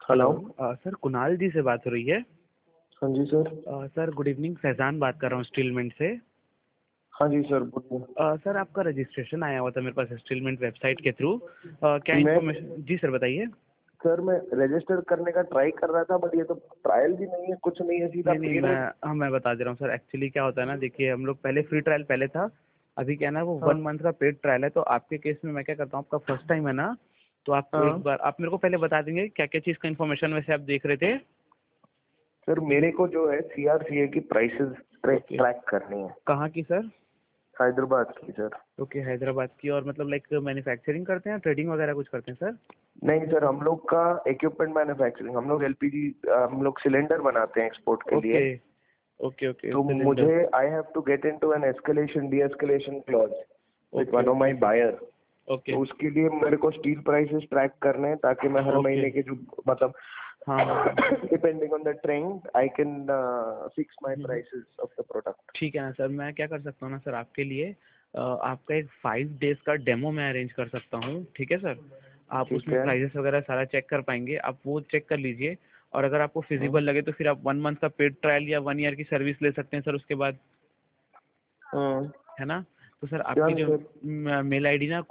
Hello. Sir Kunal जी से बात हो रही है। हाँ जी sir. Sir good evening, Faizan बात कर रहा हूँ स्टीलमेंट से। हाँ जी सर, बोलिए। सर आपका रजिस्ट्रेशन आया हुआ था मेरे पास स्टीलमेंट वेबसाइट के थ्रू। क्या मैं इन्फॉर्मेशन जी सर बताइए। सर मैं रजिस्टर करने का ट्राई कर रहा था, बट ये तो ट्रायल भी नहीं है, कुछ नहीं है, सीधा नहीं नहीं, पेड मैं है। हाँ मैं बता दे रहा हूँ सर। एक्चुअली क्या होता है ना, देखिए हम लोग पहले फ्री ट्रायल पहले था। अभी क्या है ना, वो हाँ 1 मंथ का पेड ट्रायल है। तो आपके केस में मैं क्या करता हूँ, आपका फर्स्ट टाइम है ना, तो आप एक हाँ। बार आप मेरे को पहले बता देंगे क्या क्या चीज़ का इन्फॉर्मेशन वैसे आप देख रहे थे। सर मेरे को जो है सीआरसीए की प्राइसेस ओके, ट्रैक करनी है। कहाँ की सर? हैदराबाद की सर। ओके, हैदराबाद की। और मतलब लाइक मैन्युफैक्चरिंग करते हैं, ट्रेडिंग वगैरह कुछ करते हैं सर? नहीं सर, हम लोग का इक्विपमेंट मैन्युफैक्चरिंग, हम लोग एलपीजी, हम लोग सिलेंडर बनाते हैं एक्सपोर्ट के लिए। ओके ओके ओके, तो सिलेंडर। मुझे I have to get into an escalation de-escalation clause with okay one of okay my okay buyer. Okay तो उसके लिए मेरे को स्टील प्राइसेस ट्रैक करने हैं, ताकि मैं हर ओके। महीने के जो मतलब हाँ हाँ हाँ। Depending on the trend I can fix my hmm. Prices of the product. ठीक है ना सर, मैं क्या कर सकता हूँ ना सर आपके लिए, आपका एक 5 डेज का डेमो मैं अरेंज कर सकता हूँ। ठीक है सर? आप ठीक उसमें है। प्राइजेस वगैरह सारा चेक कर पाएंगे, आप वो चेक कर लीजिए। और अगर आपको हम्म। फिजिबल लगे तो फिर आप 1 मंथ का पेड ट्रायल या 1 ईयर की सर्विस ले सकते हैं सर उसके बाद। हम्म। है ना? तो सर आपकी डन जो सर। मेल आईडी ना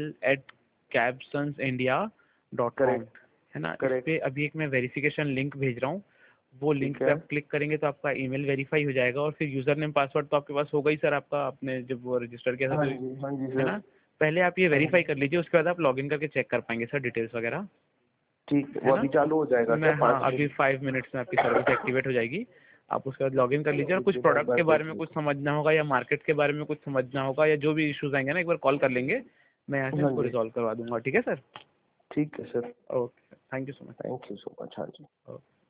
kunal@cabsonsindia.com करेक्ट। है ना, इस पे करेक्ट। अभी एक मैं वेरिफिकेशन लिंक भेज रहा हूँ। वो लिंक ठीक पे है। आप क्लिक करेंगे तो आपका ईमेल वेरीफाई हो जाएगा, और फिर यूजर नेम पासवर्ड तो आपके पास होगा ही सर। आपका आपने जब वो रजिस्टर किया था हाँ तो जी, हाँ जी है सर। ना? पहले आप ये हाँ वेरीफाई जी। कर लीजिए, उसके बाद आप लॉगिन करके चेक कर पाएंगे सर डिटेल्स वगैरह। ठीक है, है वो ना? अभी चालू हो जाएगा क्या मैं हाँ, 5 मिनट? अभी 5 मिनट्स में आपकी सर्विस एक्टिवेट हो जाएगी। आप उसके बाद लॉगिन कर लीजिए, और कुछ विद इन प्रोडक्ट के बारे में कुछ बाय। समझना होगा या मार्केट के बारे में कुछ समझना होगा या जो भी इश्यूज आएंगे ना, एक बार कॉल कर लेंगे। मैं यहाँ से हाँ उसको जी। रिजॉल्व करवा दूंगा। ठीक है सर? ठीक है sir. Okay, thank you so much. Thank you so much. हाँ जी। ओके।